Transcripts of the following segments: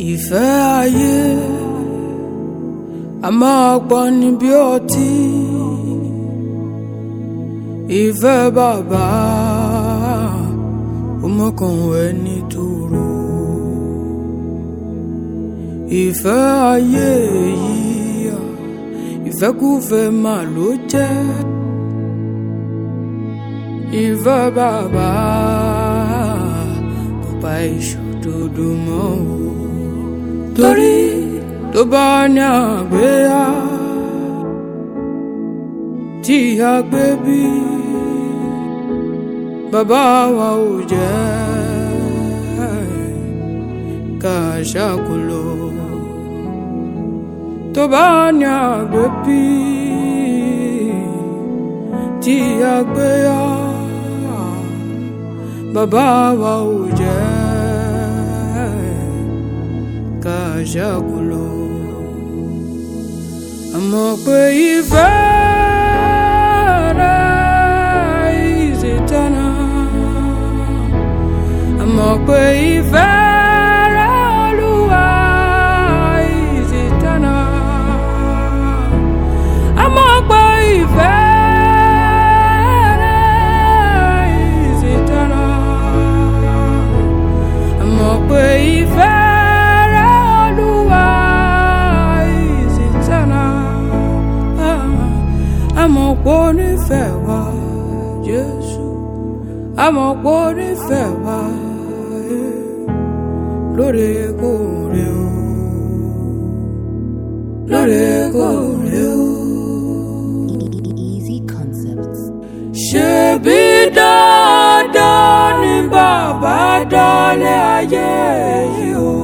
Ìfẹ́ ayé a máa gbani bí ọtí. Ìfẹ́ bàbá ó mọ́kàn ẹni tòrò. Ìfẹ́ ayé yìí ìfẹ́kúfẹ́ mà ló jẹ́. Ìfẹ́ bàbá kò pa ìṣòdodo mọ́ o. Torí tó bá ní àgbéyà tí a gbé bí bàbá wa ò jẹ́ ká ṣàkólò. Tó bá ní àgbé bí tí a gbéyà bàbá wa ò jẹ́ ká ṣàkólò. Àmọ́ pé ìfẹ́ rẹ̀ is eternal. Àmọ́ pé ìfẹ́ rẹ̀ Olúwa is eternal. Àmọ́ pé ìfẹ́ rẹ̀ is eternal. Àmọ́ pé ìfẹ́ àmọ́ pé ó nífẹ̀ẹ́ wa Jésù, àmọ́ pé ó nífẹ̀ẹ́ wa lóòrèkóòrè o, lóòrèkóòrè o. Easy Concepts. Ṣebí dandan ni bàbá dálé ayé yìí o,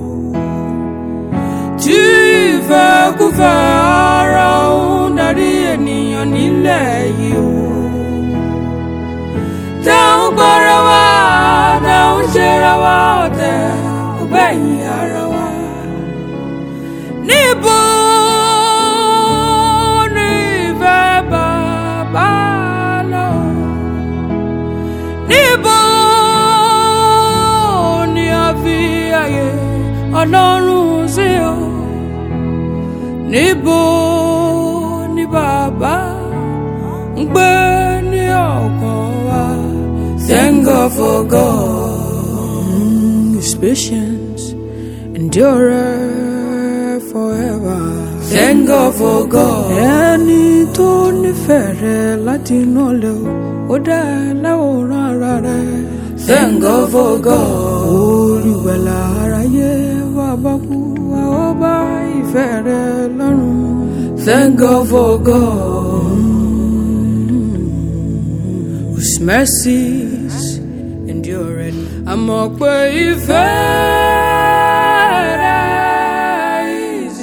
tí ìfẹ́kúfẹ́ ara òun darí ènìyàn nílẹ̀ yìí o. Táwọn gbọ́ra wa, táwọn ṣera wa ọ̀tẹ̀, ọgbẹ́yìn ara wa. Níbo ni ìfẹ́ bàbá lọ? Níbo ni a fi àyè Ọlọ́run sí o? Níbo ni bàbá ń gbé ní ọkàn wa? Thank God for God. His patience endureth forever. Thank God for God. Ẹni tó nífẹ̀ẹ́ rẹ̀ láti inú ọ̀lẹ ó dá láwòrán ara rẹ̀. Thank God for God. Olùgbàlà aráyé bàbá kú wa ó bá ìfẹ́ rẹ̀ lọ́rùn. Thank God for God. Whose mercies endure. Àmọ́ pé ìfẹ́ rẹ̀ is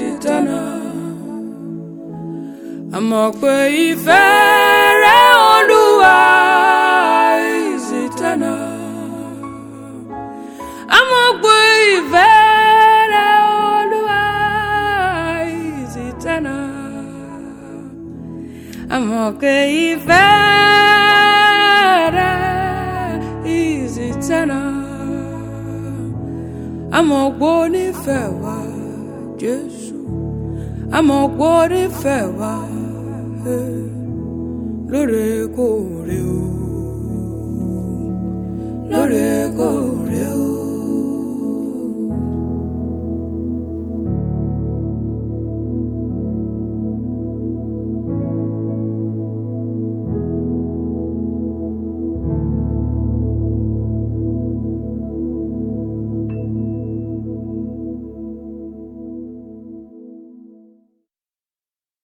eternal. Àmọ́ pé ìfẹ́ rẹ̀ Olúwa is eternal. Àmọ́ pé ìfẹ́ rẹ̀ Olúwa is eternal. Àmọ́ pé ìfẹ́ is eternal. Àmọ́ pé ó nífẹ̀ẹ́ wa Jésù, àmọ́ pé ó nífẹ̀ẹ́ wa lóòrèkóòrè o, lóòrèkóòrè.